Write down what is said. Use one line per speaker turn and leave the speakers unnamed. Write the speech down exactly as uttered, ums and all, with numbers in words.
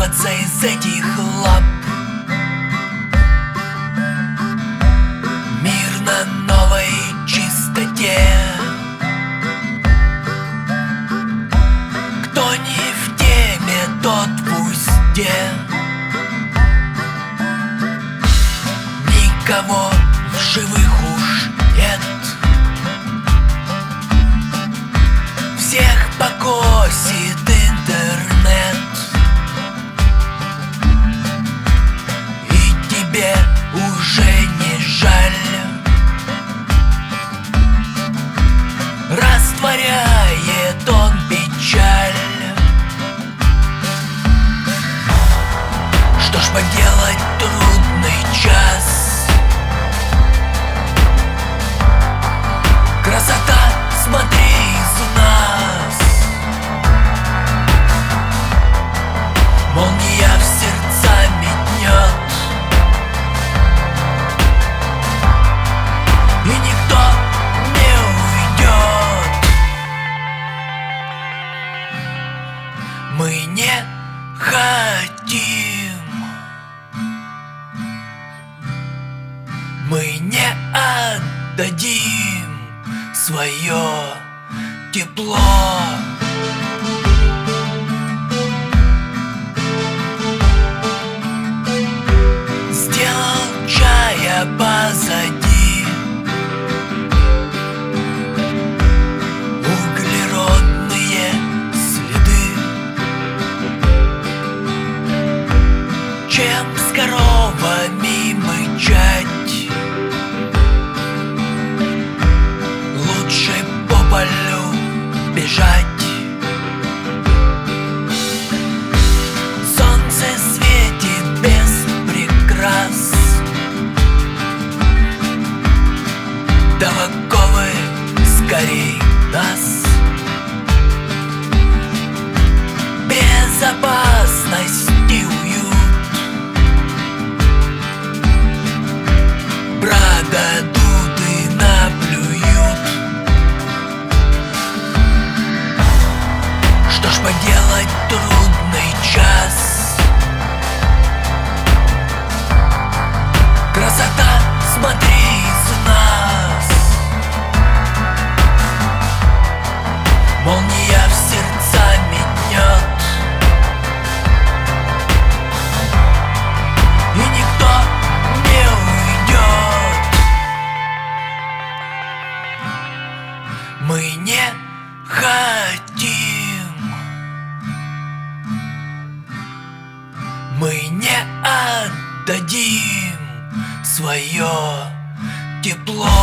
вырваться из этих лап. Мир на новой чистоте. Кто не в теме, тот в узде. Никого в живых уж нет. Всех покосит интернет. И тебе уже не жаль. Растворяет он печаль. Что ж поделать, трудный час. Красота, смотри из нас. Молния в сердца метнет. И никто не уйдет. Мы не хотим. Мы не отдадим свое тепло. Сделал чая позади. Углеродные следы. Чем с коровами мычать, лучше по полю бежать. Солнце светит без прикрас. Да в оковы скорей нас. Безопасность и уют продадут и наплюют. Что ж поделать, трудный час. Красота, смотри из нас. Молния в сердца метнет. И никто не уйдет. Мы не хотим. Мы не отдадим свое тепло.